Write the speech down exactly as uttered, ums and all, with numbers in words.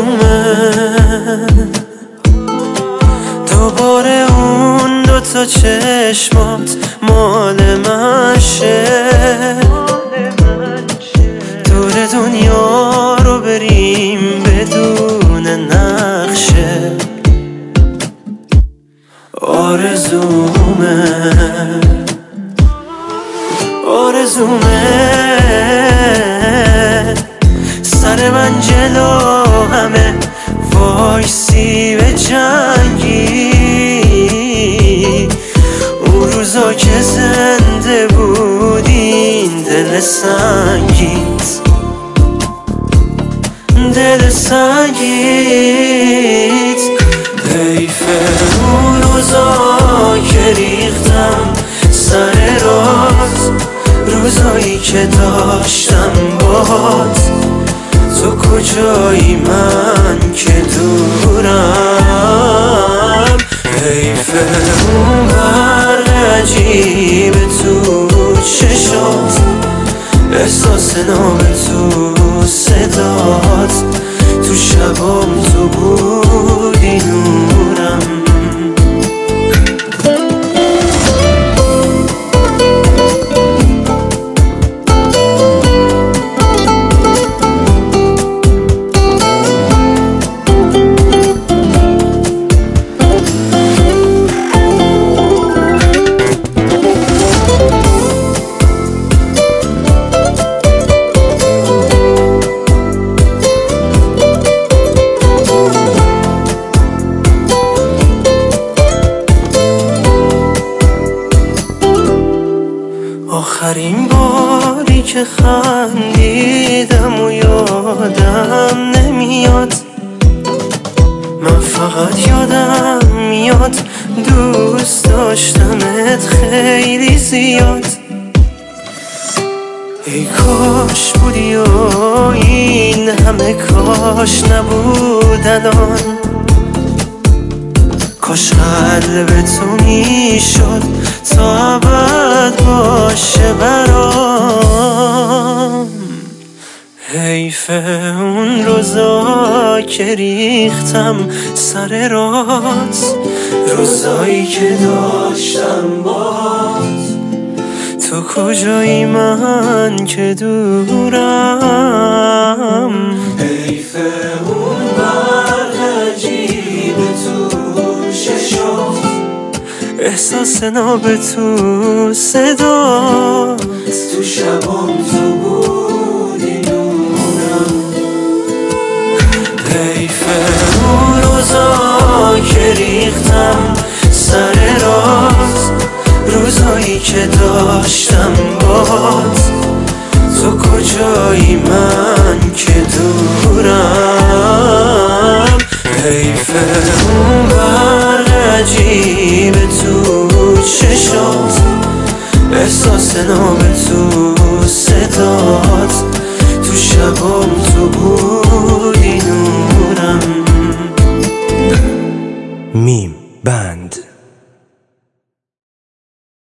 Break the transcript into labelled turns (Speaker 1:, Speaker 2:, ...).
Speaker 1: آرزومه دوباره اون دوتا چشمات مال من شه، دور دنیا رو بریم بدون نقشه. آرزومه آرزومه سر من جلو همه وایسی به جنگی، اون روزا که زنده بودین دل سنگیت دل سنگیت. حیفه اون روزا که ریختم سر رات، روزایی که داشتم باهات. تو کجایی من که دورم؟ حیفه اون برق عجیب تو چشات، احساس نام تو صدات، تو شبام تو بودی نورم. آخرین باری که خندیدم و یادم نمیاد، من فقط یادم میاد دوست داشتمت خیلی زیاد. ای کاش بودی و این همه کاش نبود الان، کاش قلب تو میشد تا ابد باشه برام. حیفه اون روزا که ریختم سر رات، روزایی که داشتم باهات. تو کجایی من که دورم؟ حیفه اون برق عجیب تو چشات، احساس ناب تو صدات، تو شبام تو بودی نورم. حیفه اون روزا که ریختم سر رات، روزایی که داشتم باهات. تو کجایی من که دورم؟ حیفه اون برق عجیب تو چشات، احساس نام تو